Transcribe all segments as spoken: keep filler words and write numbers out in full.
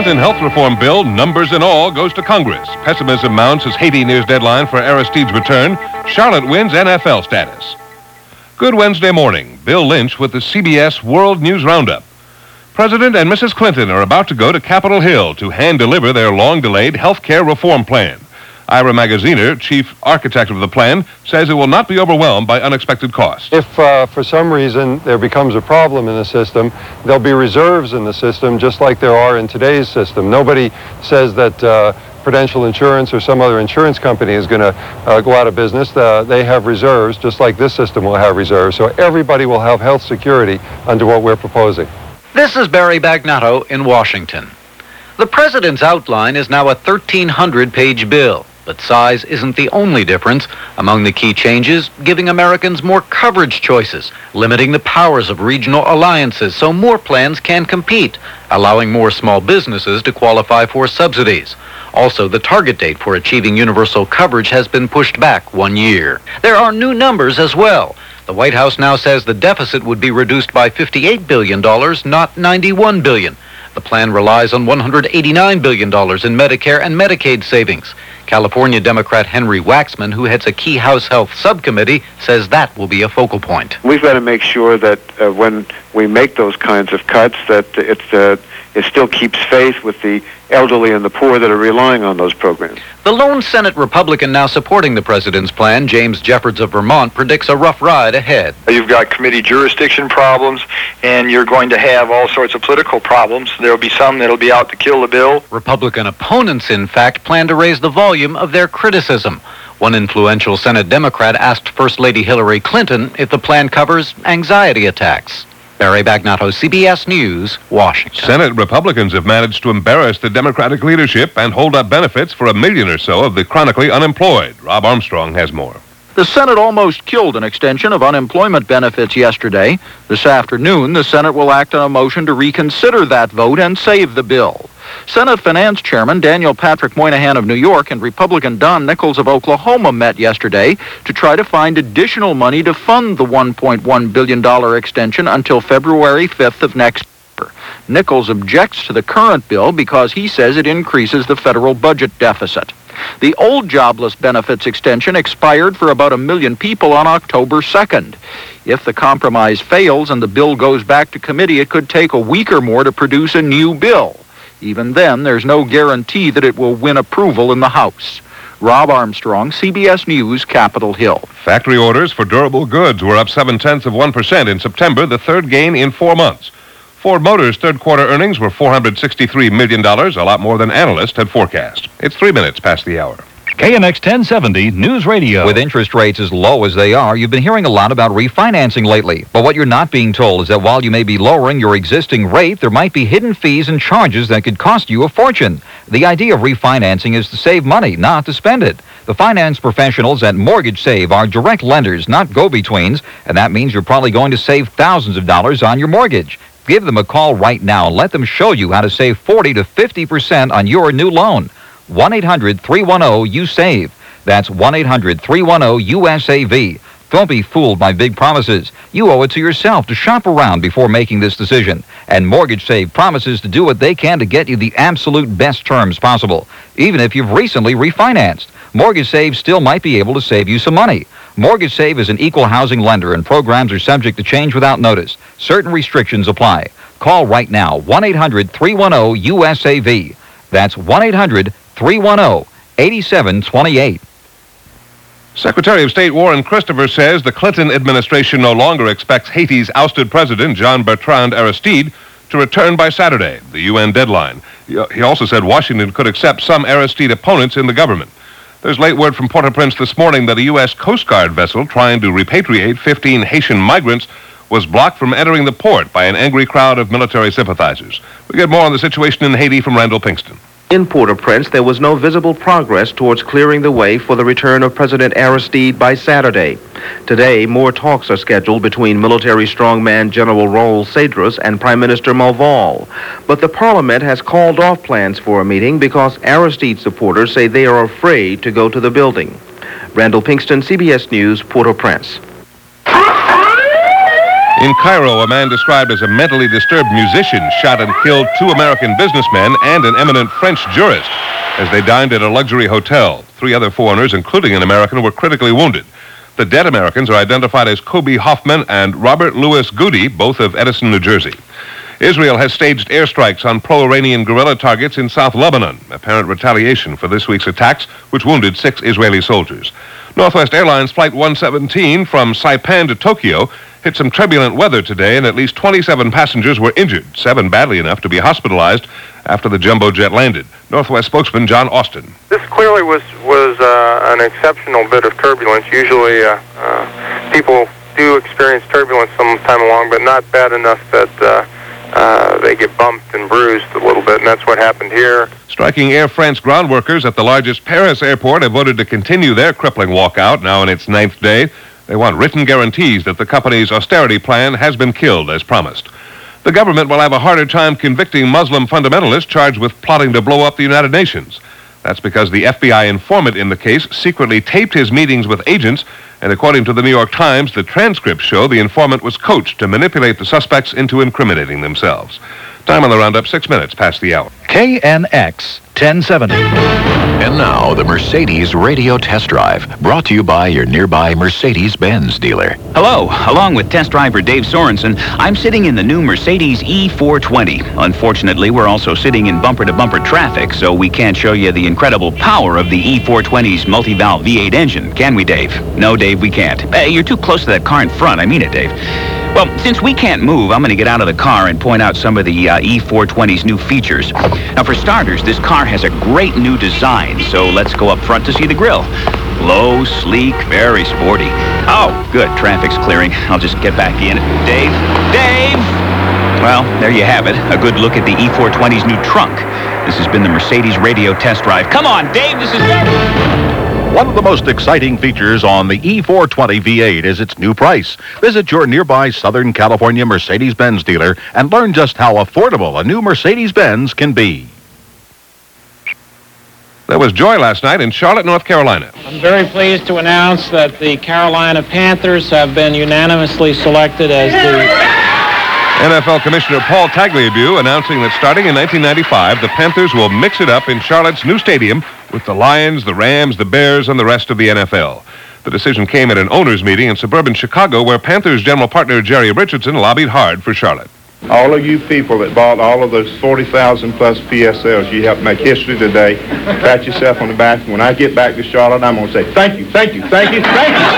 Clinton health reform bill, numbers and all, goes to Congress. Pessimism mounts as Haiti nears deadline for Aristide's return. Charlotte wins N F L status. Good Wednesday morning. Bill Lynch with the C B S World News Roundup. President and Missus Clinton are about to go to Capitol Hill to hand-deliver their long-delayed health care reform plan. Ira Magaziner, chief architect of the plan, says it will not be overwhelmed by unexpected costs. If uh, for some reason there becomes a problem in the system, there'll be reserves in the system just like there are in today's system. Nobody says that uh, Prudential Insurance or some other insurance company is going to uh, go out of business. Uh, they have reserves just like this system will have reserves. So everybody will have health security under what we're proposing. This is Barry Bagnato in Washington. The president's outline is now a thirteen hundred page bill. But size isn't the only difference. Among the key changes, giving Americans more coverage choices, limiting the powers of regional alliances so more plans can compete, allowing more small businesses to qualify for subsidies. Also, the target date for achieving universal coverage has been pushed back one year. There are new numbers as well. The White House now says the deficit would be reduced by fifty-eight billion dollars, not ninety-one billion dollars. The plan relies on one hundred eighty-nine billion dollars in Medicare and Medicaid savings. California Democrat Henry Waxman, who heads a key House Health Subcommittee, says that will be a focal point. We've got to make sure that uh, when we make those kinds of cuts, that it, uh, it still keeps faith with the elderly and the poor that are relying on those programs. The lone Senate Republican now supporting the president's plan, James Jeffords of Vermont, predicts a rough ride ahead. You've got committee jurisdiction problems, and you're going to have all sorts of political problems. There will be some that will be out to kill the bill. Republican opponents, in fact, plan to raise the volume of their criticism. One influential Senate Democrat asked First Lady Hillary Clinton if the plan covers anxiety attacks. Barry Bagnato, C B S News, Washington. Senate Republicans have managed to embarrass the Democratic leadership and hold up benefits for a million or so of the chronically unemployed. Rob Armstrong has more. The Senate almost killed an extension of unemployment benefits yesterday. This afternoon, the Senate will act on a motion to reconsider that vote and save the bill. Senate Finance Chairman Daniel Patrick Moynihan of New York and Republican Don Nickles of Oklahoma met yesterday to try to find additional money to fund the one point one billion dollars extension until February fifth of next year. Nickles objects to the current bill because he says it increases the federal budget deficit. The old jobless benefits extension expired for about a million people on October second. If the compromise fails and the bill goes back to committee, it could take a week or more to produce a new bill. Even then, there's no guarantee that it will win approval in the House. Rob Armstrong, C B S News, Capitol Hill. Factory orders for durable goods were up seven-tenths of one percent in September, the third gain in four months. Ford Motors' third-quarter earnings were four hundred sixty-three million dollars, a lot more than analysts had forecast. It's three minutes past the hour. K N X ten seventy News Radio. With interest rates as low as they are, you've been hearing a lot about refinancing lately. But what you're not being told is that while you may be lowering your existing rate, there might be hidden fees and charges that could cost you a fortune. The idea of refinancing is to save money, not to spend it. The finance professionals at Mortgage Save are direct lenders, not go-betweens, and that means you're probably going to save thousands of dollars on your mortgage. Give them a call right now and let them show you how to save forty to fifty percent on your new loan. one eight hundred three one zero U S A V E. That's one eight hundred three one zero U S A V E. Don't be fooled by big promises. You owe it to yourself to shop around before making this decision. And Mortgage Save promises to do what they can to get you the absolute best terms possible, even if you've recently refinanced. Mortgage Save still might be able to save you some money. Mortgage Save is an equal housing lender, and programs are subject to change without notice. Certain restrictions apply. Call right now, one eight hundred three one zero U S A V E. That's one eight hundred three one zero eight seven two eight. Secretary of State Warren Christopher says the Clinton administration no longer expects Haiti's ousted president, Jean-Bertrand Aristide, to return by Saturday, the U N deadline. He also said Washington could accept some Aristide opponents in the government. There's late word from Port-au-Prince this morning that a U S Coast Guard vessel trying to repatriate fifteen Haitian migrants was blocked from entering the port by an angry crowd of military sympathizers. We get more on the situation in Haiti from Randall Pinkston. In Port-au-Prince, there was no visible progress towards clearing the way for the return of President Aristide by Saturday. Today, more talks are scheduled between military strongman General Raoul Cedras and Prime Minister Malval. But the Parliament has called off plans for a meeting because Aristide supporters say they are afraid to go to the building. Randall Pinkston, C B S News, Port-au-Prince. In Cairo, a man described as a mentally disturbed musician shot and killed two American businessmen and an eminent French jurist as they dined at a luxury hotel. Three other foreigners, including an American, were critically wounded. The dead Americans are identified as Kobe Hoffman and Robert Louis Goody, both of Edison, New Jersey. Israel has staged airstrikes on pro-Iranian guerrilla targets in South Lebanon, apparent retaliation for this week's attacks, which wounded six Israeli soldiers. Northwest Airlines Flight one seventeen from Saipan to Tokyo hit some turbulent weather today, and at least twenty-seven passengers were injured, seven badly enough to be hospitalized after the jumbo jet landed. Northwest spokesman John Austin. This clearly was, was uh, an exceptional bit of turbulence. Usually uh, uh, people do experience turbulence sometime along, but not bad enough that uh, uh, they get bumped and bruised a little bit, and that's what happened here. Striking Air France ground workers at the largest Paris airport have voted to continue their crippling walkout, now in its ninth day. They want written guarantees that the company's austerity plan has been killed as promised. The government will have a harder time convicting Muslim fundamentalists charged with plotting to blow up the United Nations. That's because the F B I informant in the case secretly taped his meetings with agents, and according to the New York Times, the transcripts show the informant was coached to manipulate the suspects into incriminating themselves. Time on the roundup, six minutes past the hour. K N X ten seventy. And now, the Mercedes Radio Test Drive, brought to you by your nearby Mercedes-Benz dealer. Hello, along with test driver Dave Sorensen, I'm sitting in the new Mercedes E four twenty. Unfortunately, we're also sitting in bumper-to-bumper traffic, so we can't show you the incredible power of the E four twenty's multi-valve V eight engine, can we, Dave? No, Dave, we can't. Uh, you're too close to that car in front. I mean it, Dave. Well, since we can't move, I'm going to get out of the car and point out some of the uh, E four twenty's new features. Now, for starters, this car has a great new design, so let's go up front to see the grille. Low, sleek, very sporty. Oh, good, traffic's clearing. I'll just get back in. Dave? Dave! Well, there you have it, a good look at the E four twenty's new trunk. This has been the Mercedes Radio Test Drive. Come on, Dave, this is better! One of the most exciting features on the E four twenty V eight is its new price. Visit your nearby Southern California Mercedes-Benz dealer and learn just how affordable a new Mercedes-Benz can be. There was joy last night in Charlotte, North Carolina. I'm very pleased to announce that the Carolina Panthers have been unanimously selected as the... N F L Commissioner Paul Tagliabue announcing that starting in nineteen ninety-five, the Panthers will mix it up in Charlotte's new stadium with the Lions, the Rams, the Bears, and the rest of the N F L. The decision came at an owners' meeting in suburban Chicago where Panthers general partner Jerry Richardson lobbied hard for Charlotte. All of you people that bought all of those forty thousand plus P S Ls, you helped make history today. Pat yourself on the back. When I get back to Charlotte, I'm going to say thank you, thank you, thank you, thank you.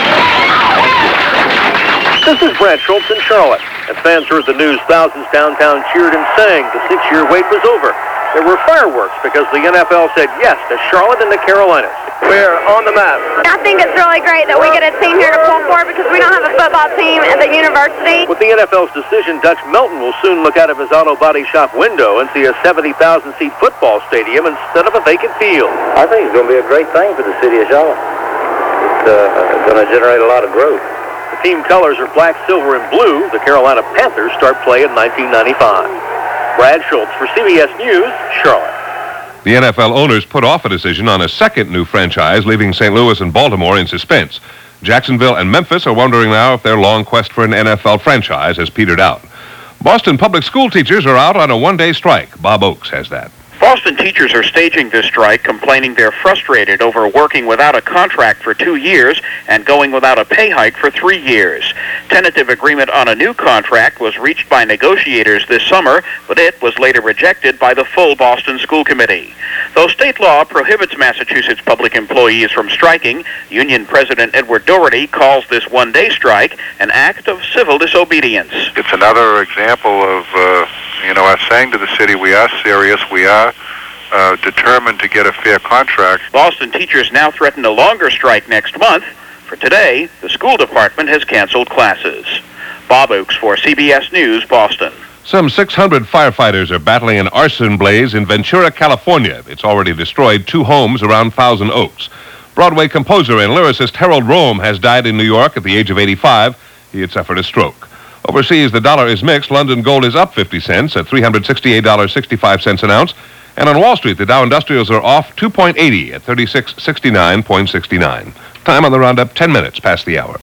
This is Brad Schultz in Charlotte. As fans heard the news, thousands downtown cheered and sang. The six-year wait was over. There were fireworks because the N F L said yes to Charlotte and the Carolinas. We're on the map. I think it's really great that we get a team here to pull for because we don't have a football team at the university. With the N F L's decision, Dutch Melton will soon look out of his auto body shop window and see a seventy thousand seat football stadium instead of a vacant field. I think it's going to be a great thing for the city of Charlotte. It's uh, going to generate a lot of growth. The team colors are black, silver, and blue. The Carolina Panthers start play in nineteen ninety-five. Brad Schultz for C B S News, Charlotte. The N F L owners put off a decision on a second new franchise, leaving Saint Louis and Baltimore in suspense. Jacksonville and Memphis are wondering now if their long quest for an N F L franchise has petered out. Boston public school teachers are out on a one-day strike. Bob Oakes has that. Boston teachers are staging this strike, complaining they're frustrated over working without a contract for two years and going without a pay hike for three years. Tentative agreement on a new contract was reached by negotiators this summer, but it was later rejected by the full Boston School Committee. Though state law prohibits Massachusetts public employees from striking, Union President Edward Doherty calls this one-day strike an act of civil disobedience. It's another example of, uh, you know, us saying to the city, we are serious, we are Uh, determined to get a fair contract. Boston teachers now threaten a longer strike next month. For today, the school department has canceled classes. Bob Oakes for C B S News, Boston. Some six hundred firefighters are battling an arson blaze in Ventura, California. It's already destroyed two homes around Thousand Oaks. Broadway composer and lyricist Harold Rome has died in New York at the age of eighty-five. He had suffered a stroke. Overseas, the dollar is mixed. London gold is up fifty cents at three hundred sixty-eight dollars and sixty-five cents an ounce. And on Wall Street, the Dow Industrials are off two point eight zero at thirty-six sixty-nine point six nine. Time on the roundup, ten minutes past the hour.